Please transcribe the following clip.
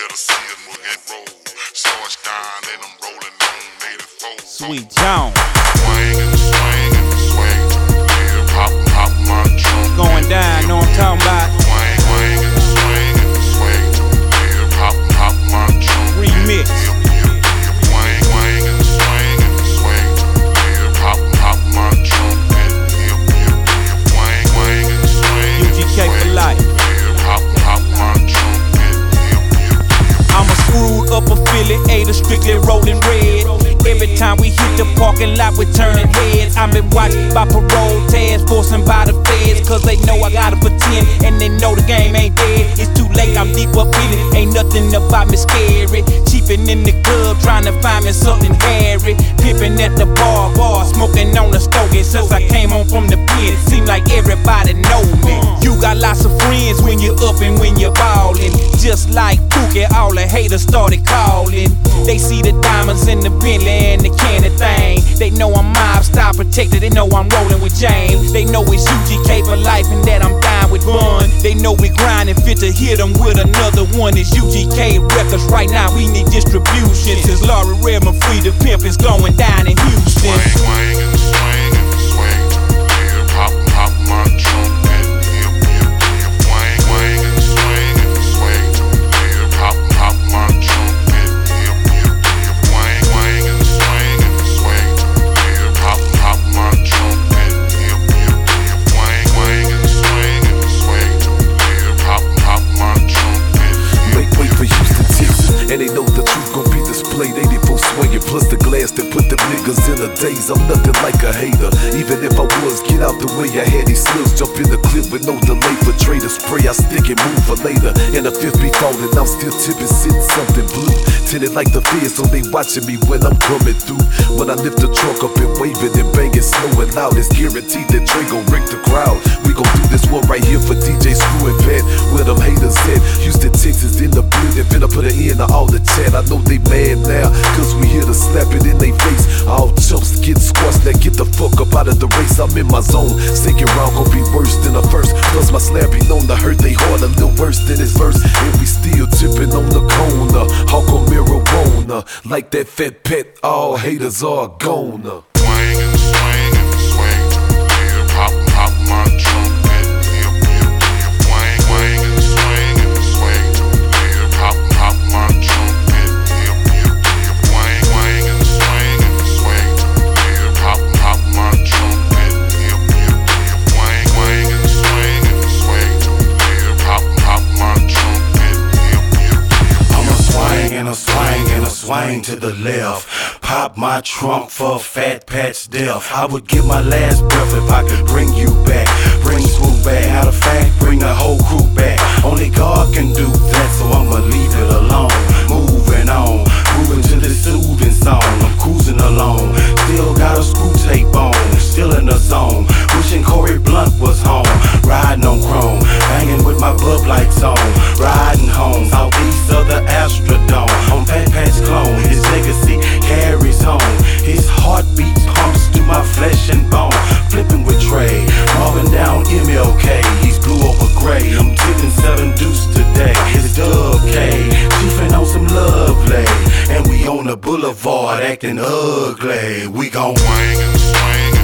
Sweet John. Going down, know what I'm talking about. Remix. UGK for life. I'm a screwed up affiliator, strictly rolling red. Every time we hit the parking lot, we're turning heads. I'm been watched by parole task force and by the feds, cause they know I gotta pretend, and they know the game ain't dead. It's too late, I'm deep up in it. Ain't nothing about me scary. Cheapin' in the club, trying to find me something hairy. Pimpin' at the bar, smoking on the stogie. Since I came home from the pen, it seem like everybody know me. You got lots of friends when you're up and when you're ballin'. Just like Pookie, all the haters started calling. They see the diamonds in the Bentley and the candy thing. They know I'm mob style protected. They know I'm rolling with James. They know it's UGK for life and that I'm dying with Bun. They know we grinding fit to hit them with another one. It's UGK Records right now. We need distribution. Since Laurie Redmond free, the pimp is going down in Houston. Pop my trumpet. Pop my trumpet. Pop my trumpet. Pop my trumpet. Wait for Houston, Texas, and they know the truth gon' be displayed. 84 swinging, plus the glass that put them niggas in a daze. I'm nothing like a hater, even if I was. Get out the way, I had these slips, jump in the clip with no delay. For trader spray, I stick and move for later. And the fifth be falling, I'm still tipping, sitting something blue. Tinted like the feds, so they watching me when I'm coming through. When I lift the truck up and wave it and bang it slow and loud, it's guaranteed that Trey gon' wreck the crowd. We gon' do this one right here for DJ Screw and Pat, where them haters at. Houston, Texas, in the building, finna put an end to all the chat. I know they mad now, cause we here to slap it in they face. All chumps get squashed, now get the fuck up out of the race. I'm in my zone, second round gon' be worse than the first. Plus my slab be known to hurt they heart a little worse than his verse. And we still tipping on the corner, hawk on marijuana. Like that fat pet, all haters are gone. Pop my trumpet. Pop my trumpet. Pop my trumpet. Pop my trumpet. I'm a swing and a swing and a swing to the left. Pop my trunk for Fat Pat's death. I would give my last breath if I could bring you back. Bring Swoop back, out of fact, bring the whole crew back. Only God can do that, so I'ma leave it alone. Moving on, moving to this soothing song. I'm cruising along, still got a screw tape on. Still in the zone, wishing Corey Blunt was home. Riding on chrome, banging with my Bud Lights on. Riding home, southeast of the Astrodome. On Fat Pat's clone, his legacy carries on. His heartbeat pumps through my flesh and bone. Flipping with Trey, Marvin down MLK. He's blue over gray. I'm tipping 7 deuce today. It's Dub K, chiefin' on some lovely. And we on the boulevard acting ugly. We gon' Swing and swing.